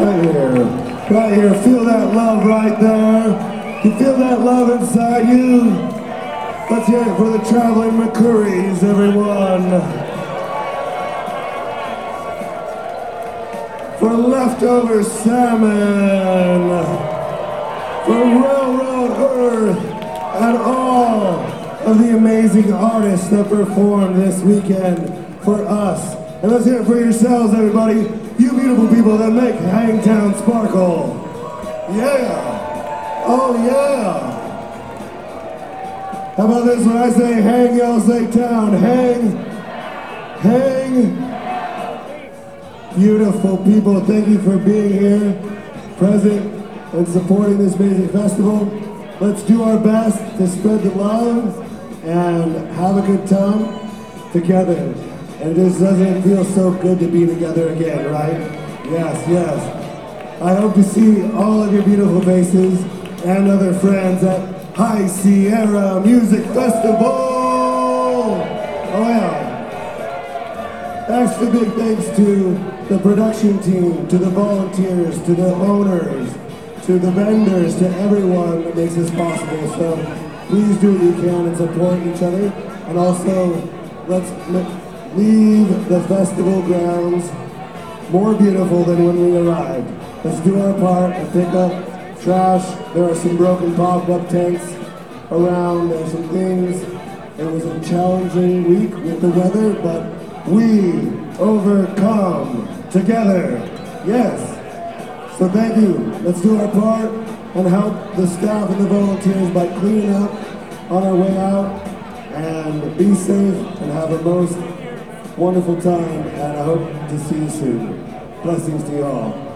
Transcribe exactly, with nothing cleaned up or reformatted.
Right here. Right here. Feel that love right there. You feel that love inside you? Let's hear it for the Traveling McCourys, everyone. For Leftover Salmon. For Railroad Earth. And all of the amazing artists that performed this weekend for us. And let's hear it for yourselves, everybody. You beautiful people that make Hangtown sparkle. Yeah. Oh, yeah. How about this? When I say hang, y'all say town. Hang. Hang. Beautiful people, thank you for being here, present, and supporting this amazing festival. Let's do our best to spread the love and have a good time together. And it just doesn't feel so good to be together again, right? Yes, yes. I hope to see all of your beautiful faces and other friends at High Sierra Music Festival! Oh yeah. Extra big thanks to the production team, to the volunteers, to the owners, to the vendors, to everyone that makes this possible. So please do what you can and support each other. And also, let's leave the festival grounds more beautiful than when we arrived. Let's do our part and pick up trash. There are some broken pop-up tents around. There's some things. It was a challenging week with the weather, but we overcome together. Yes. So thank you. Let's do our part and help the staff and the volunteers by cleaning up on our way out. And be safe and have a most wonderful time. And I hope to see you soon. Blessings to you all.